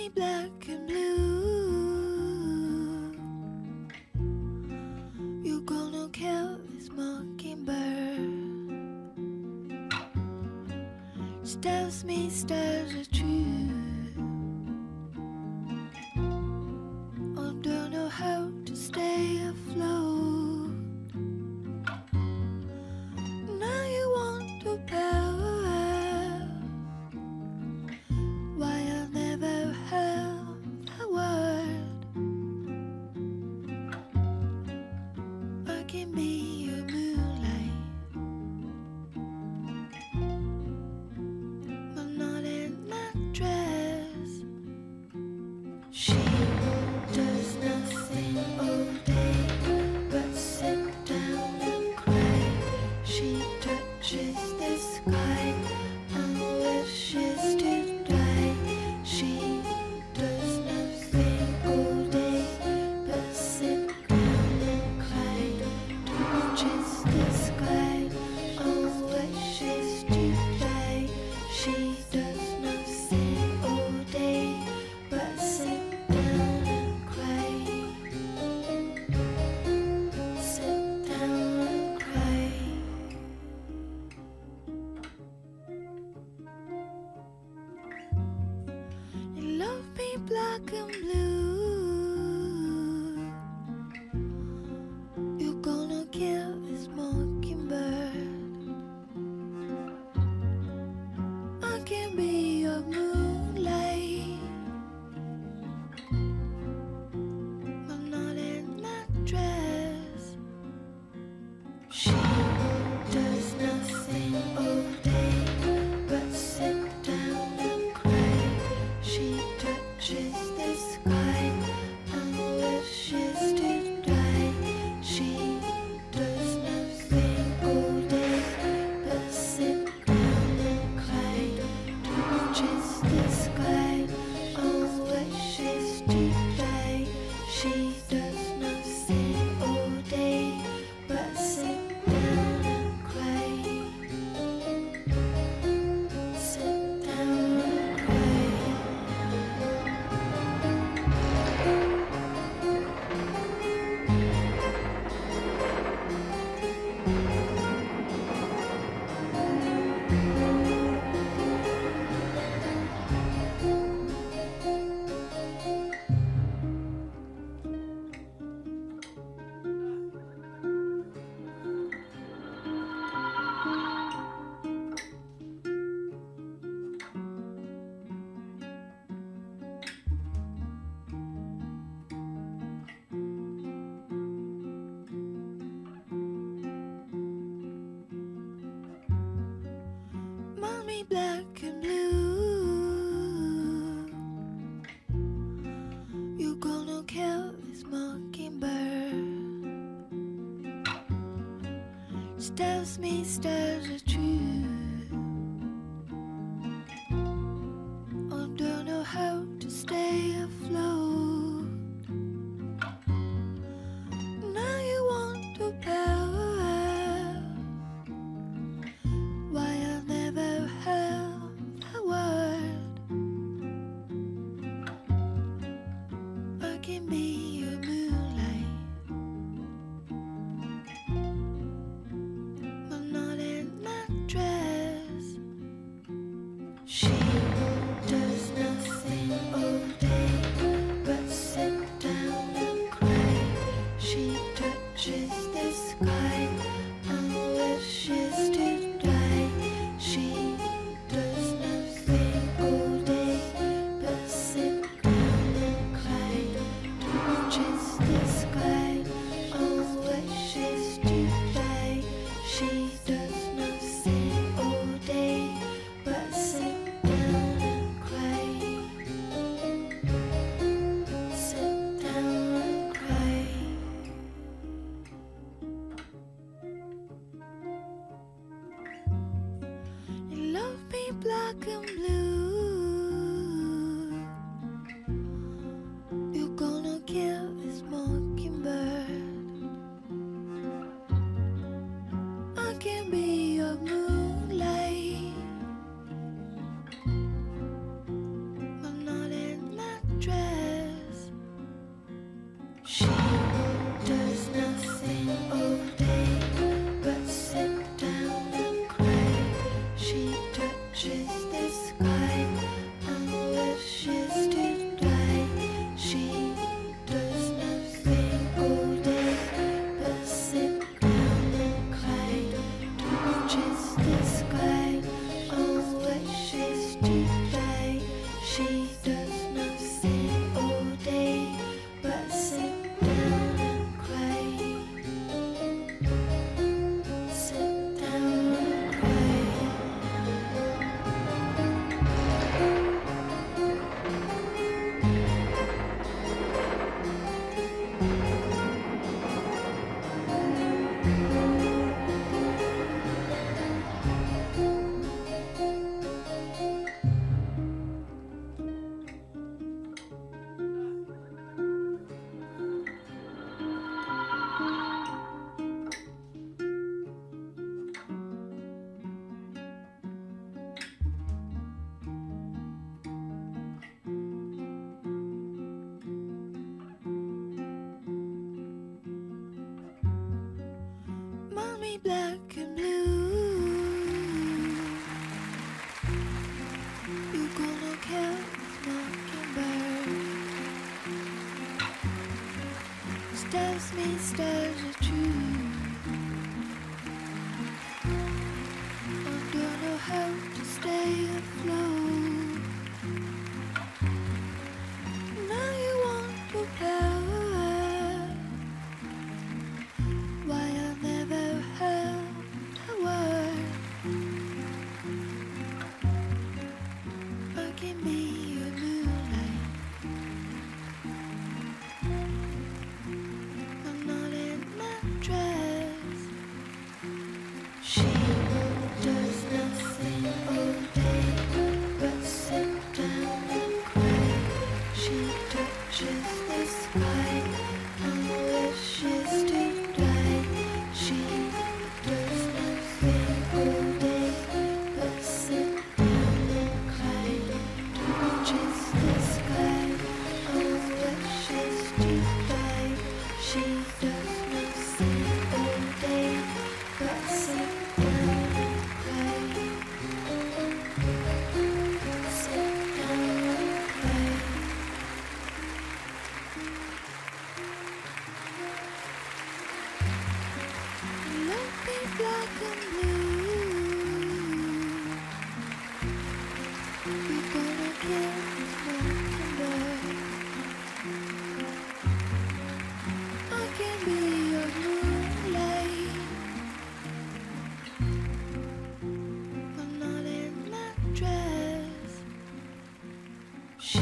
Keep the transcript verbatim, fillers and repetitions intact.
me black and blue. You're gonna kill this mockingbird. She tells me stars are true. I don't know how to stay afloat. Now you want to power. Why I never have the word. I can be your moonlight, but not in that dress. She does nothing all day but sit down and cry. She touches the sky and wishes to die. She does nothing all day but sit down and cry. Touches the sky and wishes to die. She does nothing all day but sit down and cry. Sit down and cry. You love me black and blue. You're gonna kill this mockingbird. I can be your moonlight, but not in that dress. She does nothing all day but sit down and cry. She touches the sky and wishes to die. She does nothing all day but sit down and cry. Touches the sky and wishes to die. She does nothing all day but sit down and cry. Sit down and cry. Mommy black and blue. You're gonna kill this mockingbird. She tells me stars are true. I don't know how to stay afloat. Now you want to power. Why I never have the word. I can be your moonlight, but not in that dress. She does nothing all day but sit down and cry. She touches the sky and wishes to die. She does nothing all day but sit down and cry. Touches the sky and wishes to die. She does nothing all day but sit down be black and blue. You're gonna kill mockingbird. Stars me, stars are true. I don't know how to stay afloat. Now you want your power. Why I never heard a word. But give me your moonlight. I'm not in my dress. She does nothing all day but sit down and cry. She touches the sky and wishes to die. She does nothing all day but sit down and cry. Touches the sky and wishes to die. She does nothing all day but sit down and cry. Sit down and cry. Let me black and blue. We're gonna kill